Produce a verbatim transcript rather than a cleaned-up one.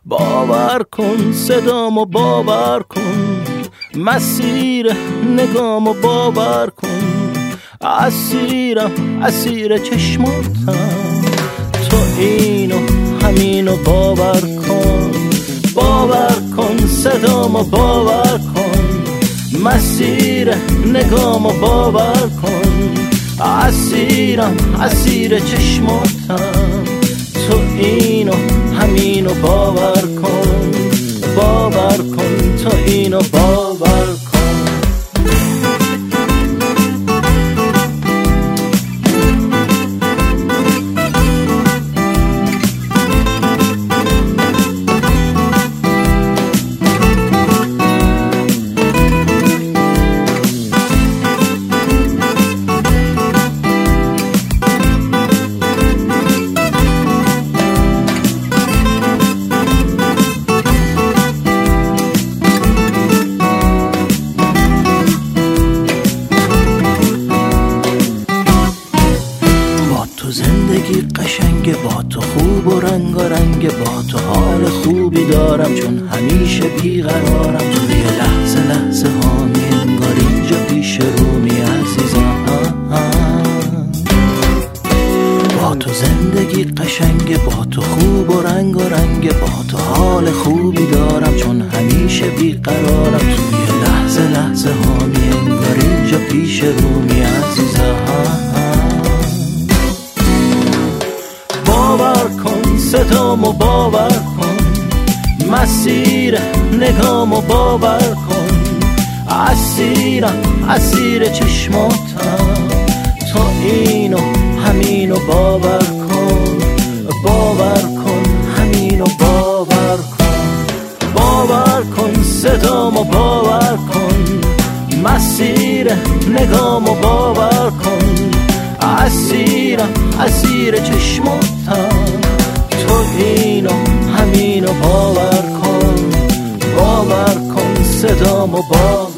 باور کن صدامو باور کن، مسیر نگامو باور کن، اسیرم اسیر چشماتم، تو اینو همینو باور کن. باور کن صدامو باور کن، مسیر نگامو باور کن، اسیرم اسیر چشماتم، تو اینو همینو باور کن. باور کن تو اینو باور کن. زندگی قشنگه، با تو خوب و رنگ و رنگه، با تو حال خوبی دارم چون همیشه بیقرارم. توی لحظه لحظه ها می انگار اینجا پیش رومی عزیزم. با تو زندگی قشنگه، با تو خوب و رنگ و رنگه، با تو حال خوبی دارم چون همیشه بیقرارم. توی لحظه لحظه ها می انگار اینجا پیش رومی عزیزم. باور کن صدامو باور کن، مسیر نگامو باور کن، اسیرم اسیر چشماتم، تو اینو همینو باور کن. باور کن همینو باور کن. باور کن صدامو باور کن، مسیر نگامو باور کن، اسیرم اسیر چشماتم، تو اینو همینو باور کن. باور کن صدامو باور